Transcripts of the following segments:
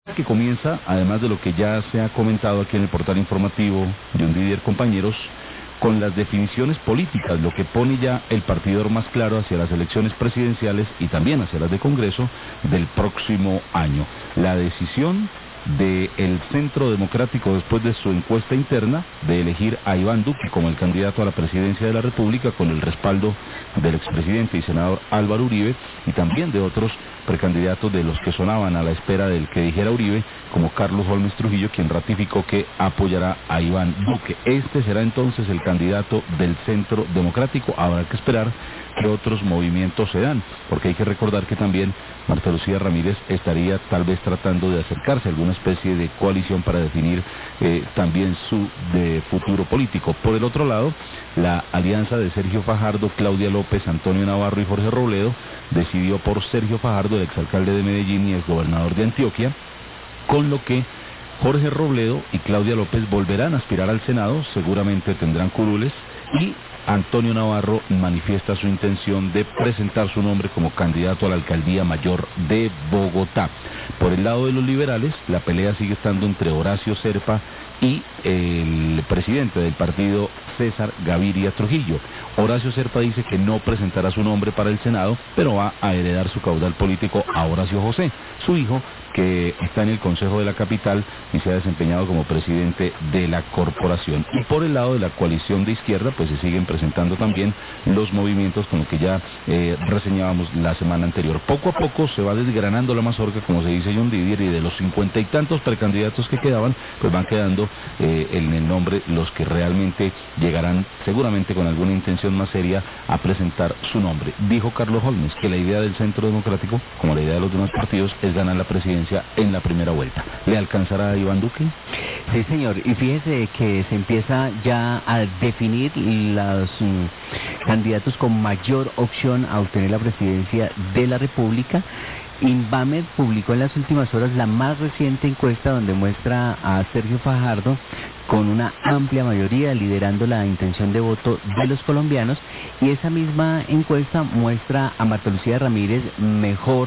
Que comienza, además de lo que ya se ha comentado aquí en el portal informativo de Un Didier Compañeros, con las definiciones políticas, lo que pone ya el partidor más claro hacia las elecciones presidenciales y también hacia las de Congreso del próximo año. La decisión del Centro Democrático, después de su encuesta interna, de elegir a Iván Duque como el candidato a la presidencia de la República, con el respaldo del expresidente y senador Álvaro Uribe, y también de otros precandidatos de los que sonaban a la espera del que dijera Uribe, como Carlos Holmes Trujillo, quien ratificó que apoyará a Iván Duque. Este será entonces el candidato del Centro Democrático. Habrá que esperar que otros movimientos se dan, porque hay que recordar que también Marta Lucía Ramírez estaría tal vez tratando de acercarse a alguna especie de coalición para definir también su futuro político. Por el otro lado, la alianza de Sergio Fajardo, Claudia López, Antonio Navarro y Jorge Robledo decidió por Sergio Fajardo, el exalcalde de Medellín y exgobernador de Antioquia, con lo que Jorge Robledo y Claudia López volverán a aspirar al Senado, seguramente tendrán curules, y Antonio Navarro manifiesta su intención de presentar su nombre como candidato a la alcaldía mayor de Bogotá. Por el lado de los liberales, la pelea sigue estando entre Horacio Serpa y el presidente del partido, César Gaviria Trujillo. Horacio Serpa dice que no presentará su nombre para el Senado, pero va a heredar su caudal político a Horacio José, su hijo, que está en el Consejo de la Capital y se ha desempeñado como presidente de la corporación. Y por el lado de la coalición de izquierda, pues se siguen presentando también los movimientos con lo que ya reseñábamos la semana anterior. Poco a poco se va desgranando la mazorca, como se dice John Didier, y de los 50 y tantos precandidatos que quedaban, pues van quedando en el nombre los que realmente llegarán seguramente con alguna intención más seria a presentar su nombre. Dijo Carlos Holmes que la idea del Centro Democrático, como la idea de los demás partidos, es ganar la presidencia en la primera vuelta. ¿Le alcanzará a Iván Duque? Sí, señor, y fíjese que se empieza ya a definir los candidatos con mayor opción a obtener la presidencia de la República. Invamed publicó en las últimas horas la más reciente encuesta donde muestra a Sergio Fajardo con una amplia mayoría liderando la intención de voto de los colombianos, y esa misma encuesta muestra a Marta Lucía Ramírez mejor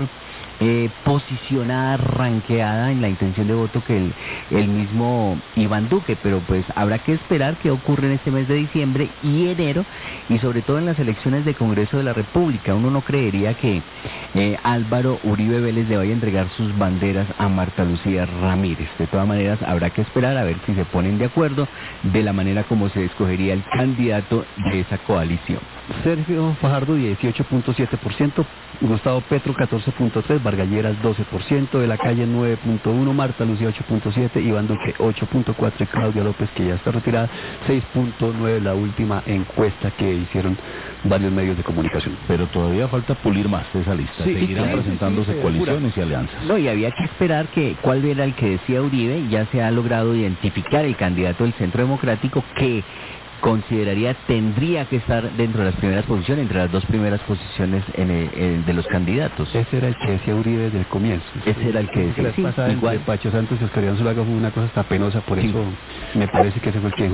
posicionada, ranqueada en la intención de voto que el mismo Iván Duque, pero pues habrá que esperar qué ocurre en este mes de diciembre y enero, y sobre todo en las elecciones de Congreso de la República. Uno no creería que Álvaro Uribe Vélez le vaya a entregar sus banderas a Marta Lucía Ramírez. De todas maneras, habrá que esperar a ver si se ponen de acuerdo de la manera como se escogería el candidato de esa coalición. Sergio Fajardo 18.7%, Gustavo Petro 14.3%, Vargas Lleras 12%, de la Calle 9.1%, Marta Lucía 8.7%, Iván Duque 8.4% y Claudia López, que ya está retirada, 6.9%, la última encuesta que hicieron varios medios de comunicación. Pero todavía falta pulir más esa lista. Sí, seguirán claro, presentándose sí, coaliciones y alianzas. No, y había que esperar que cuál era el que decía Uribe. Ya se ha logrado identificar el candidato del Centro Democrático que consideraría tendría que estar dentro de las primeras posiciones, entre las dos primeras posiciones de los candidatos. Ese era el que decía Uribe desde el comienzo. Ese era el que decía, sí, igual Pacho Santos y Oscar Iván Zuluaga fue una cosa hasta penosa, por eso me parece que ese fue el que dijo